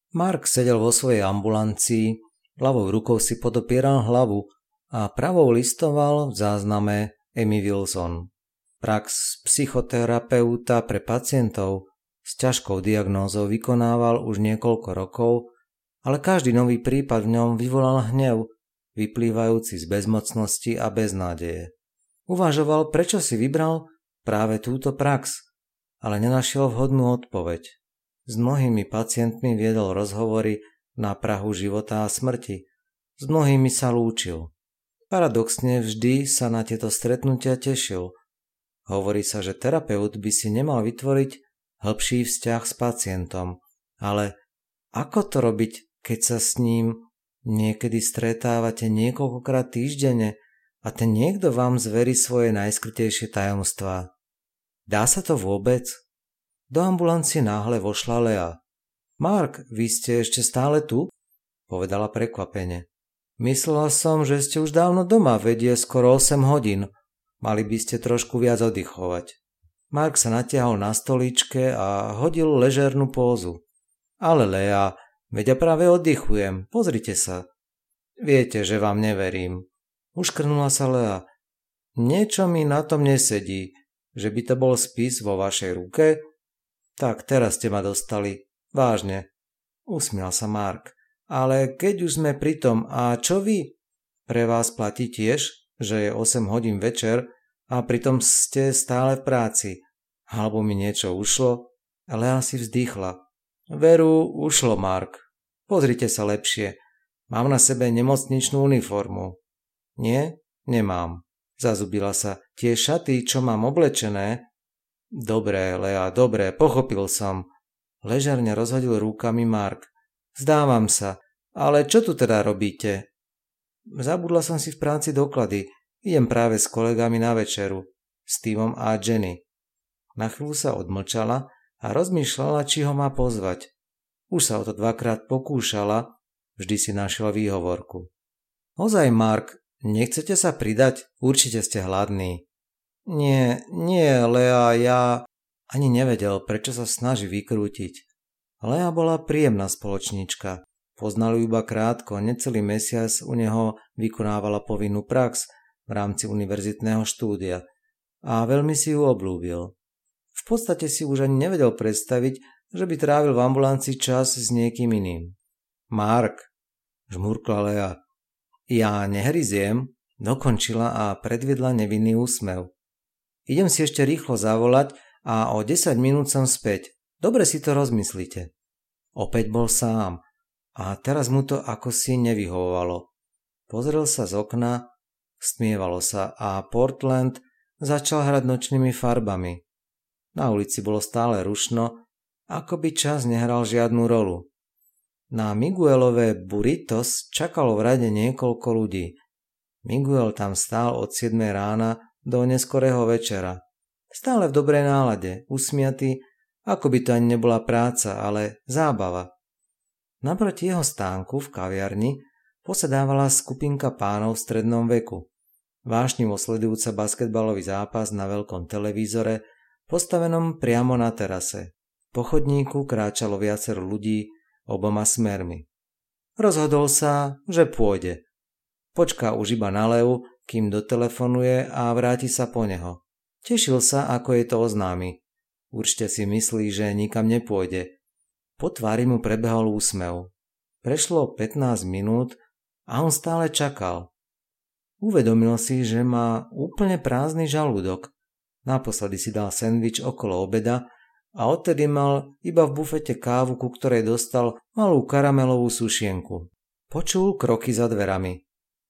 Mark sedel vo svojej ambulancii, ľavou rukou si podopieral hlavu a pravou listoval v zázname Amy Wilson. Prax psychoterapeuta pre pacientov s ťažkou diagnózou vykonával už niekoľko rokov, ale každý nový prípad v ňom vyvolal hnev, vyplývajúci z bezmocnosti a beznádeje. Uvažoval, prečo si vybral práve túto prax, ale nenašiel vhodnú odpoveď. S mnohými pacientmi viedol rozhovory na prahu života a smrti. S mnohými sa lúčil. Paradoxne vždy sa na tieto stretnutia tešil. Hovorí sa, že terapeut by si nemal vytvoriť hĺbší vzťah s pacientom, ale ako to robiť, keď sa s ním niekedy stretávate niekoľkokrát týždenne a ten niekto vám zverí svoje najskrytejšie tajomstvá? Dá sa to vôbec? Do ambulancie náhle vošla Lea. Mark, vy ste ešte stále tu? Povedala prekvapene. Myslela som, že ste už dávno doma, veď je skoro 8 hodín. Mali by ste trošku viac oddychovať. Mark sa natiahol na stoličke a hodil ležernú pózu. Ale Lea, veď ja práve oddychujem, pozrite sa. Viete, že vám neverím. Uškrnula sa Lea. Niečo mi na tom nesedí. Že by to bol spis vo vašej ruke? Tak teraz ste ma dostali. Vážne. Usmial sa Mark. Ale keď už sme pri tom, a čo vy? Pre vás platí tiež, že je 8 hodín večer a pritom ste stále v práci. Alebo mi niečo ušlo? Lea si vzdýchla. Veru, ušlo, Mark. Pozrite sa lepšie. Mám na sebe nemocničnú uniformu. Nie? Nemám. Zazubila sa. Tie šaty, čo mám oblečené? Dobre, Lea, dobre, pochopil som. Ležerne rozhodil rukami Mark. Zdávam sa. Ale čo tu teda robíte? Zabudla som si v práci doklady. Idem práve s kolegami na večeru. Stevom a Jenny. Na chvíľu sa odmlčala a rozmýšľala, či ho má pozvať. Už sa o to 2-krát pokúšala, vždy si našla výhovorku. Ozaj, Mark, nechcete sa pridať? Určite ste hladní. Nie, Lea, ja... Ani nevedel, prečo sa snaží vykrútiť. Lea bola príjemná spoločníčka. Poznal ju iba krátko, necelý mesiac u neho vykonávala povinnú prax v rámci univerzitného štúdia a veľmi si ju obľúbil. V podstate si už ani nevedel predstaviť, že by trávil v ambulancii čas s niekým iným. Mark, žmurkla Lea. Ja nehryziem, dokončila a predviedla nevinný úsmev. Idem si ešte rýchlo zavolať a o 10 minút som späť. Dobre si to rozmyslite. Opäť bol sám a teraz mu to akosi nevyhovovalo. Pozrel sa z okna, stmievalo sa a Portland začal hrať nočnými farbami. Na ulici bolo stále rušno, ako by čas nehral žiadnu rolu. Na Miguelové burritos čakalo v rade niekoľko ľudí. Miguel tam stál od 7 rána do neskorého večera. Stále v dobrej nálade, usmiatý, ako by to ani nebola práca, ale zábava. Naproti jeho stánku v kaviarni posedávala skupinka pánov v strednom veku. Vášnivo sledujúca basketbalový zápas na veľkom televízore, postavenom priamo na terase. Po chodníku kráčalo viacero ľudí oboma smermi. Rozhodol sa, že pôjde. Počká už iba na Leu, kým dotelefonuje a vráti sa po neho. Tešil sa, ako jej to oznámi. Určite si myslí, že nikam nepôjde. Po tvári mu prebehol úsmev. Prešlo 15 minút a on stále čakal. Uvedomil si, že má úplne prázdny žalúdok. Naposledy si dal sendvič okolo obeda a odtedy mal iba v bufete kávu, ku ktorej dostal malú karamelovú sušienku. Počul kroky za dverami.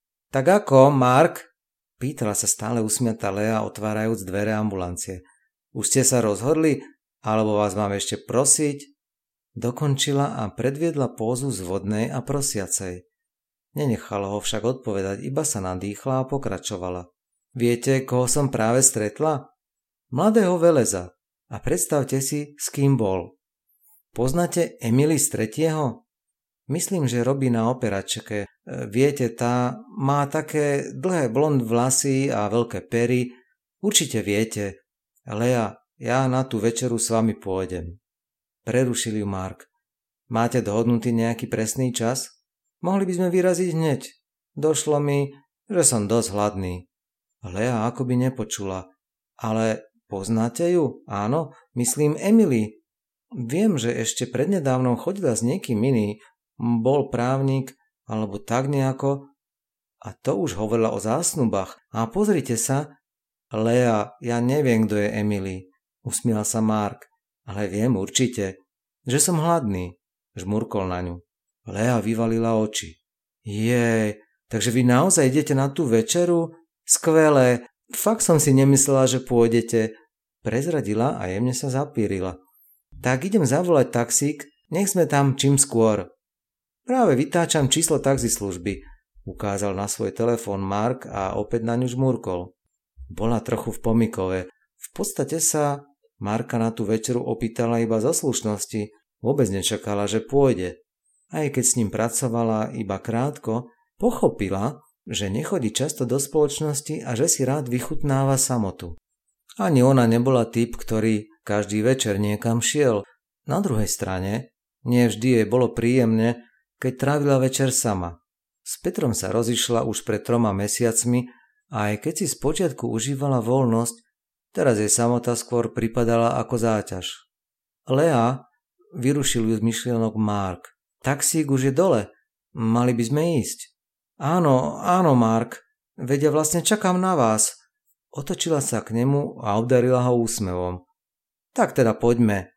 Tak ako, Mark? Pýtala sa stále usmiatá Lea, otvárajúc dvere ambulancie. Už ste sa rozhodli? Alebo vás mám ešte prosiť? Dokončila a predviedla pózu z vodnej a prosiacej. Nenechala ho však odpovedať, iba sa nadýchla a pokračovala. Viete, koho som práve stretla? Mladého veleza. A predstavte si, s kým bol. Poznáte Emily z 3. Myslím, že robí na operačke. Viete, tá má také dlhé blond vlasy a veľké pery. Určite viete. Lea, ja na tú večeru s vami pôjdem. Prerušil ju Mark. Máte dohodnutý nejaký presný čas? Mohli by sme vyraziť hneď. Došlo mi, že som dosť hladný. Lea akoby nepočula. Ale poznáte ju? Áno, myslím Emily. Viem, že ešte prednedávnom chodila s niekým iný. Bol právnik, alebo tak nejako. A to už hovorila o zásnubách. A pozrite sa. Lea, ja neviem, kto je Emily. Usmial sa Mark. Ale viem určite, že som hladný. Žmurkol na ňu. Lea vyvalila oči. Jej, takže vy naozaj idete na tú večeru? Skvelé, fakt som si nemyslela, že pôjdete. Prezradila a jemne sa zapírila. Tak idem zavolať taxík, nech sme tam čím skôr. Práve vytáčam číslo taxislužby, ukázal na svoj telefón Mark a opäť na ňu žmurkol. Bola trochu v pomykove. V podstate sa Marka na tú večeru opýtala iba zo slušnosti, vôbec nečakala, že pôjde. Aj keď s ním pracovala iba krátko, pochopila, že nechodí často do spoločnosti a že si rád vychutnáva samotu. Ani ona nebola typ, ktorý každý večer niekam šiel. Na druhej strane, nie vždy jej bolo príjemne, keď trávila večer sama. S Petrom sa rozišla už pred 3 mesiacmi a aj keď si spočiatku užívala voľnosť, teraz jej samota skôr pripadala ako záťaž. Lea, vyrušil ju z myšlienok Mark. Taxík už je dole, mali by sme ísť. Áno, Mark, veď ja vlastne čakám na vás. Otočila sa k nemu a obdarila ho úsmevom. Tak teda poďme.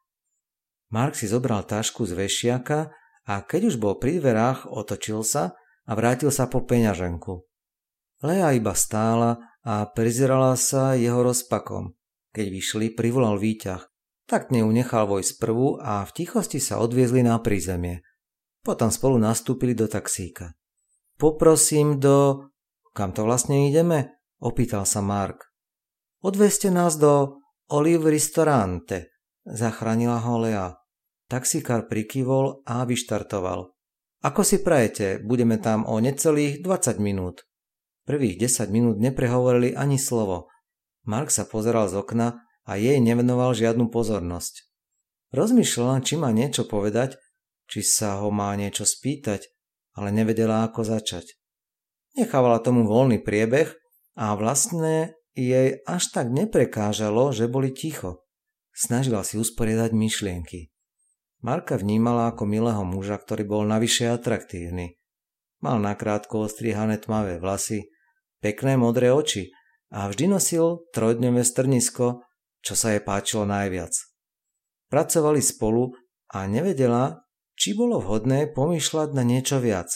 Mark si zobral tašku z vešiaka a keď už bol pri dverách, otočil sa a vrátil sa po peňaženku. Lea iba stála a prizerala sa jeho rozpakom. Keď vyšli, privolal výťah. Tak k nemu nechal vojsť prvú a v tichosti sa odviezli na prízemie. Potom spolu nastúpili do taxíka. Poprosím do... Kam to vlastne ideme? Opýtal sa Mark. Odvezte nás do Olive Ristorante, zachránila ho Lea. Taxikár prikývol a vyštartoval. Ako si prajete, budeme tam o necelých 20 minút. Prvých 10 minút neprehovorili ani slovo. Mark sa pozeral z okna a jej nevenoval žiadnu pozornosť. Rozmýšľala, či má niečo povedať, či sa ho má niečo spýtať, ale nevedela, ako začať. Nechávala tomu voľný priebeh a vlastne jej až tak neprekážalo, že boli ticho. Snažila si usporiadať myšlienky. Marka vnímala ako milého muža, ktorý bol navyše atraktívny. Mal nakrátko ostrihané tmavé vlasy, pekné modré oči a vždy nosil 3-dňové strnisko, čo sa jej páčilo najviac. Pracovali spolu a nevedela, či bolo vhodné pomýšľať na niečo viac.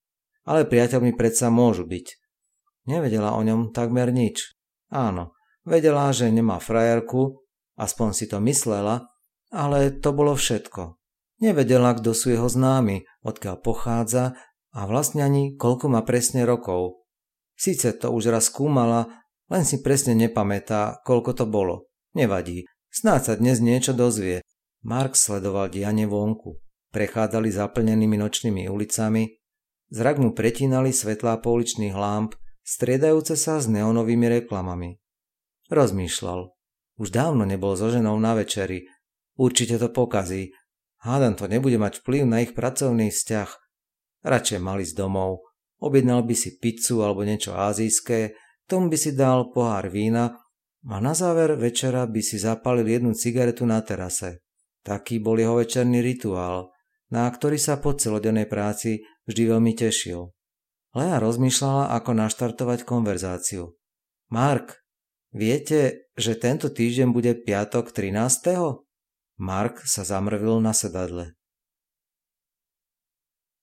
Ale priateľmi predsa môžu byť. Nevedela o ňom takmer nič. Áno, vedela, že nemá frajerku, aspoň si to myslela, ale to bolo všetko. Nevedela, kto sú jeho známi, odkiaľ pochádza a vlastne ani koľko má presne rokov. Síce to už raz skúmala, len si presne nepamätá, koľko to bolo. Nevadí, snáď sa dnes niečo dozvie. Mark sledoval dianie vonku. Prechádzali zaplnenými nočnými ulicami, zrak mu pretínali svetlá pouličných lámp, striedajúce sa s neonovými reklamami. Rozmýšľal. Už dávno nebol so ženou na večeri. Určite to pokazí. Hádam to nebude mať vplyv na ich pracovný vzťah. Radšej mal ísť domov. Objednal by si pizzu alebo niečo ázijské, tomu by si dal pohár vína a na záver večera by si zapálil jednu cigaretu na terase. Taký bol jeho večerný rituál, na ktorý sa po celodennej práci vždy veľmi tešil. Lea rozmýšľala, ako naštartovať konverzáciu. Mark, viete, že tento týždeň bude piatok 13. Mark sa zamrvil na sedadle.